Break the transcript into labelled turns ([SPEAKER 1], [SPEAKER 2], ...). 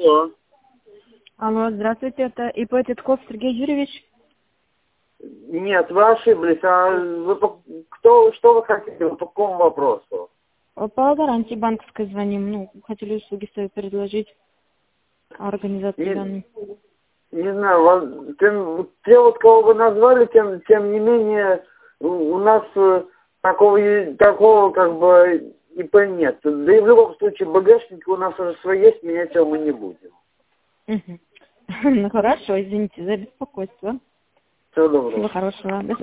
[SPEAKER 1] Алло.
[SPEAKER 2] Алло, здравствуйте, это ИП Титков Сергей Юрьевич.
[SPEAKER 1] Нет, вы ошиблись. Что вы хотите? По какому вопросу?
[SPEAKER 2] По гарантии банковской звоним. Хотели услуги свои предложить организации данной.
[SPEAKER 1] Не знаю, те, кого вы назвали, тем не менее, у нас такого как бы ИП нет. Да и в любом случае, БГшники у нас уже свои есть, менять его мы не будем.
[SPEAKER 2] Ну хорошо, извините за беспокойство.
[SPEAKER 1] Всего доброго.
[SPEAKER 2] Всего хорошего. До